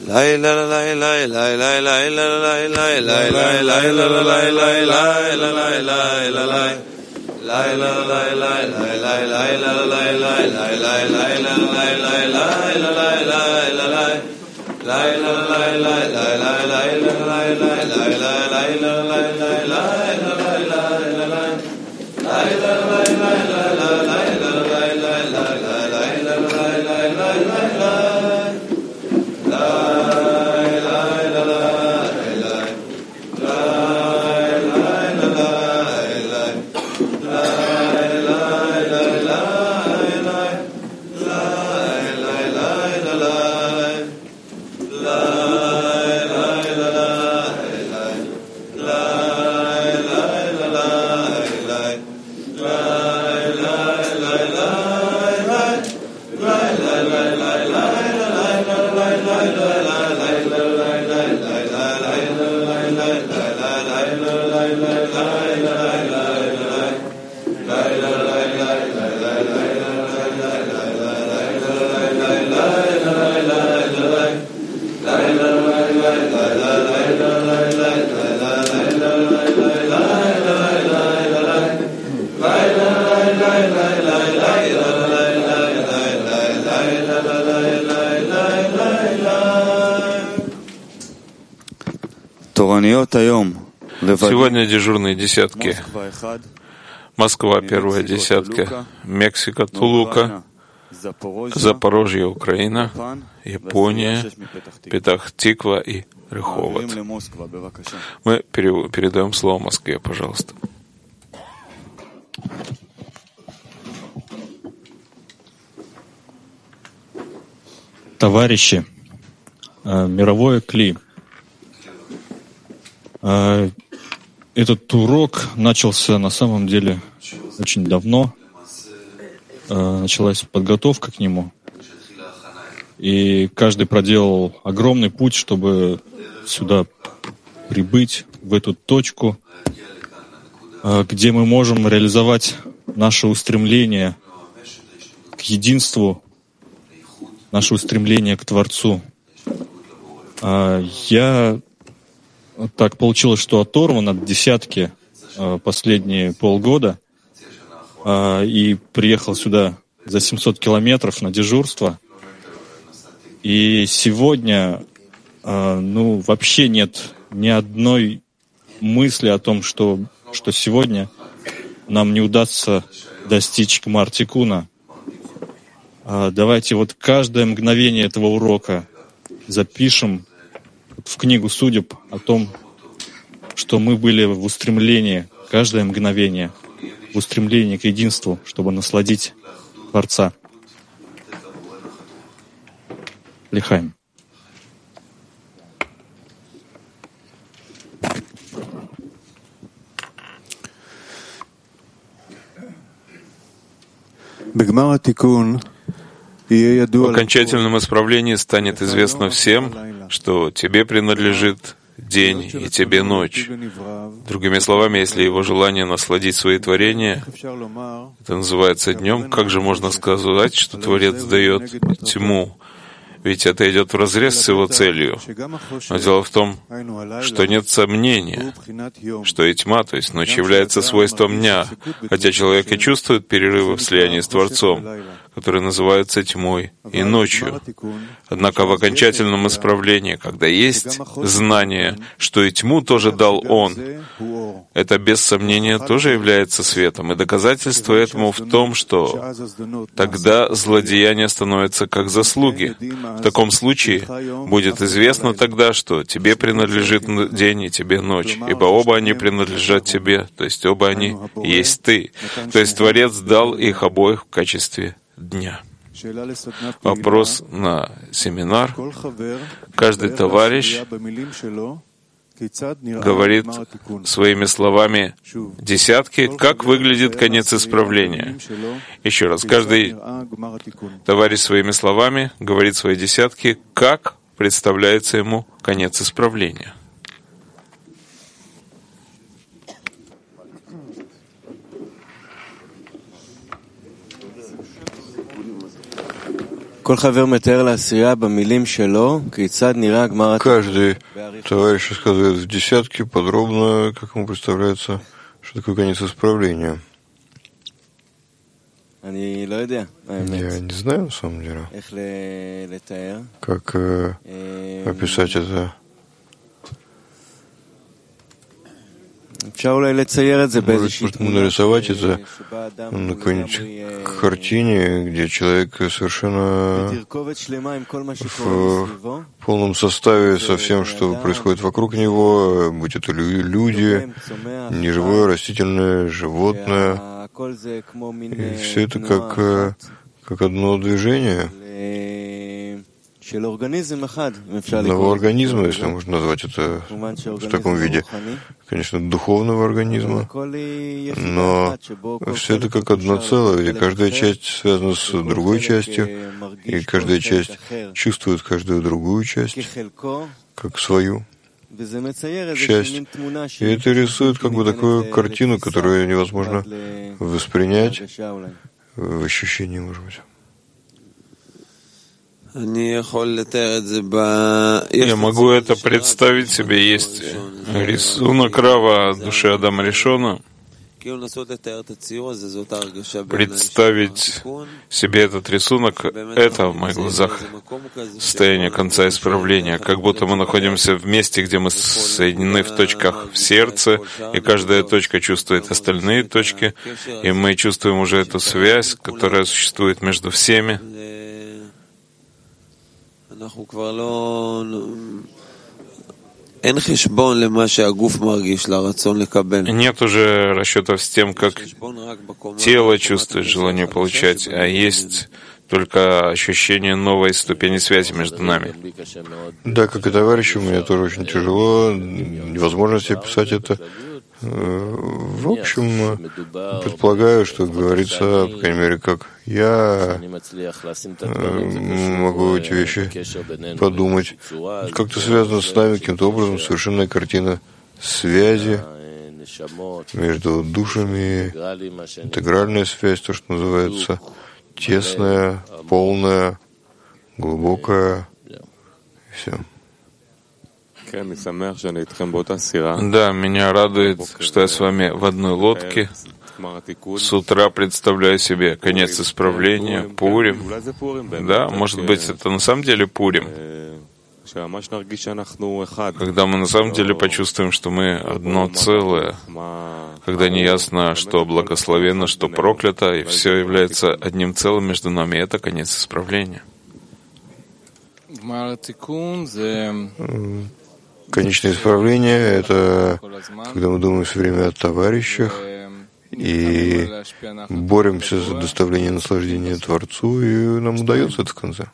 Сегодня дежурные десятки. Москва первая десятка, Мексика, Тулука, Запорожье, Украина, Япония, Петах-Тиква и Реховод. Мы передаем слово Москве, пожалуйста. Товарищи, мировое кли. Этот урок начался на самом деле очень давно. Началась подготовка к нему. И каждый проделал огромный путь, чтобы сюда прибыть, в эту точку, где мы можем реализовать наше устремление к единству, наше устремление к Творцу. Я так получилось, что оторван от десятки последние полгода и приехал сюда за 700 километров на дежурство. И сегодня вообще нет ни одной мысли о том, что сегодня нам не удастся достичь Гмар Тикуна. Давайте каждое мгновение этого урока запишем в книгу судеб о том, что мы были в устремлении, каждое мгновение, в устремлении к единству, чтобы насладить Творца. Лихаим. В окончательном исправлении станет известно всем, что тебе принадлежит день и тебе ночь. Другими словами, если его желание насладить свои творения, это называется днем, как же можно сказать, что Творец дает тьму? Ведь это идет вразрез с его целью. Но дело в том, что нет сомнения, что и тьма, то есть ночь, является свойством дня, хотя человек и чувствует перерывы в слиянии с Творцом, которые называются тьмой и ночью. Однако в окончательном исправлении, когда есть знание, что и тьму тоже дал Он, это без сомнения тоже является светом. И доказательство этому в том, что тогда злодеяние становится как заслуги. В таком случае будет известно тогда, что тебе принадлежит день и тебе ночь, ибо оба они принадлежат тебе, то есть оба они есть ты. То есть Творец дал их обоих в качестве дня. Вопрос на семинар. Каждый товарищ говорит своими словами десятки, как выглядит конец исправления. Еще раз, каждый товарищ своими словами говорит свои десятки, как представляется ему конец исправления. Каждый товарищ рассказывает в десятке подробно, как ему представляется, что такое конец исправления. Я не знаю, на самом деле, как описать это. Может, нарисовать это на какой-нибудь картине, где человек совершенно в полном составе со всем, что происходит вокруг него, будь это люди, неживое, растительное, животное. И все это как одно движение одного организма, если можно назвать это в таком виде. Конечно, духовного организма, но все это как одно целое, где каждая часть связана с другой частью, и каждая часть чувствует каждую другую часть, как свою часть. И это рисует как бы такую картину, которую невозможно воспринять в ощущении, может быть. Я могу это представить себе. Есть рисунок Рава о душе Адама Ришона. Представить себе этот рисунок — это в моих глазах состояние конца исправления. Как будто мы находимся в месте, где мы соединены в точках в сердце, и каждая точка чувствует остальные точки, и мы чувствуем уже эту связь, которая существует между всеми. Нет уже расчетов с тем, как тело чувствует желание получать, а есть только ощущение новой ступени связи между нами. Да, как и товарищу, мне тоже очень тяжело, невозможно себе писать это. В общем, предполагаю, что говорится, по крайней мере, как я могу эти вещи подумать. Как-то связано с нами каким-то образом совершенная картина связи между душами, интегральная связь, то, что называется, тесная, полная, глубокая, и все. Да, меня радует, что я с вами в одной лодке. С утра представляю себе конец исправления, Пурим. Да, может быть, это на самом деле Пурим. Когда мы на самом деле почувствуем, что мы одно целое, когда неясно, что благословенно, что проклято, и все является одним целым между нами, это конец исправления. Конечное исправление — это когда мы думаем все время о товарищах и боремся за доставление наслаждения Творцу, и нам удается это в конце.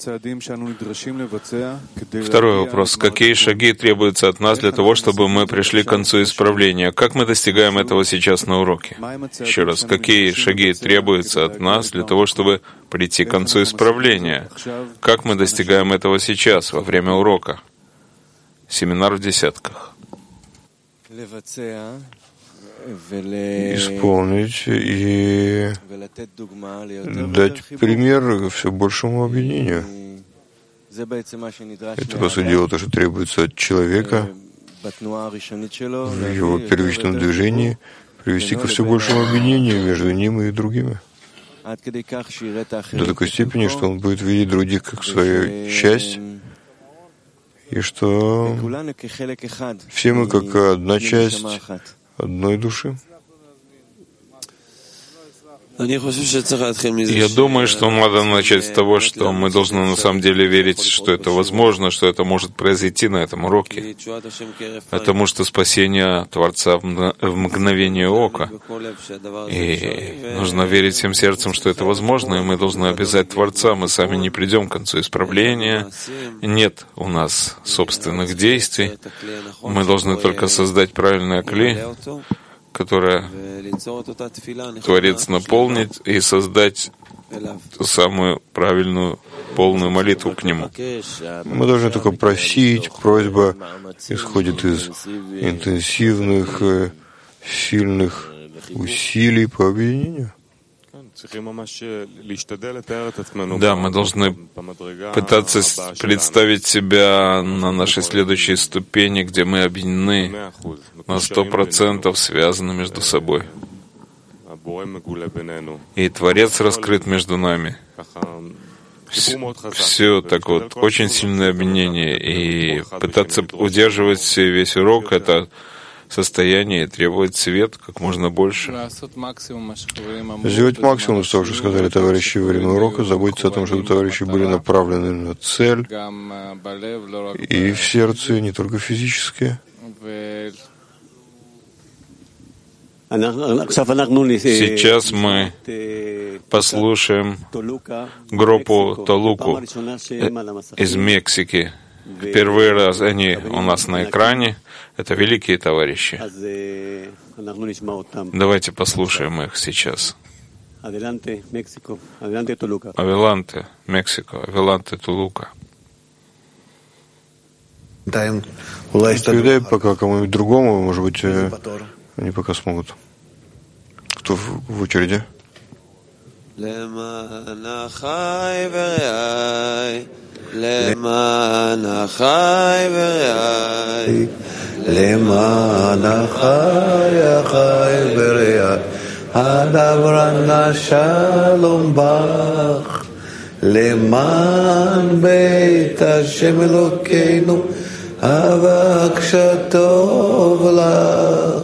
Второй вопрос. Какие шаги требуются от нас для того, чтобы мы пришли к концу исправления? Как мы достигаем этого сейчас на уроке? Еще раз. Какие шаги требуются от нас для того, чтобы прийти к концу исправления? Как мы достигаем этого сейчас, во время урока? Семинар в десятках. Исполнить и дать пример все большему объединению. Это, по сути дела, то, что требуется от человека в его первичном движении, привести ко все большему объединению между ним и другими. До такой степени, что он будет видеть других как свою часть, и что все мы как одна часть одной души. Я думаю, что надо начать с того, что мы должны на самом деле верить, что это возможно, что это может произойти на этом уроке. Потому что спасение Творца в мгновение ока. И нужно верить всем сердцем, что это возможно, и мы должны обязать Творца. Мы сами не придем к концу исправления. Нет у нас собственных действий. Мы должны только создать правильное кли, которое Творец наполнит, и создать ту самую правильную, полную молитву к Нему. Мы должны только просить, просьба исходит из интенсивных, сильных усилий по объединению. Да, мы должны пытаться представить себя на нашей следующей ступени, где мы объединены на 100% связаны между собой. И Творец раскрыт между нами. Все так вот, очень сильное объединение. И пытаться удерживать весь урок — это состояние требует свет как можно больше. Сделать максимум из того, что сказали товарищи во время урока, заботиться о том, чтобы товарищи были направлены на цель и в сердце, не только физически. Сейчас мы послушаем группу Толуку из Мексики. Первый раз они у нас на экране. Это великие товарищи. Давайте послушаем их сейчас. Авеланте, Мексика. Авеланте, Толука. Передай пока кому-нибудь другому, может быть, они пока смогут. Кто в очереди? למען החי ורעי, למען החי ורעי, הדברנה שלום בך, למען בית השם אלוקינו, אבקשה טוב לך.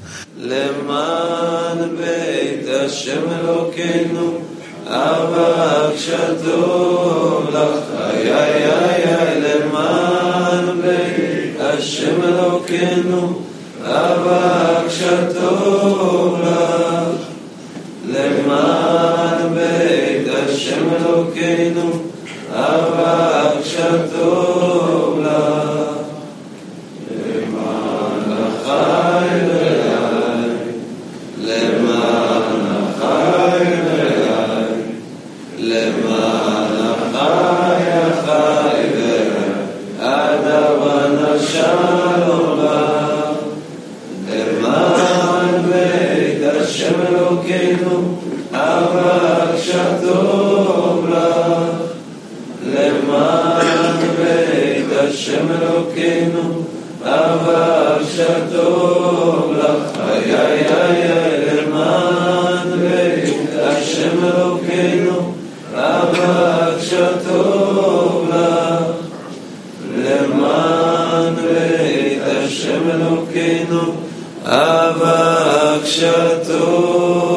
למען בית השם אלוקינו, אבקשה טוב לך. למען בית השם אלוקינו, אבקשה טוב לך. למען בית השם אלוקינו, אבקשה טוב לך. למען החי ורעי, למען החי ורעי, למען החי ורעי, הדברנה שלום בך. למען בית השם אלוקינו, אבקשה טוב לך. למען בית השם אלוקינו, אבקשה טוב לך. למען בית השם אלוקינו, אבקשה טוב לך. למען בית השם אלוקינו, אבקשה טוב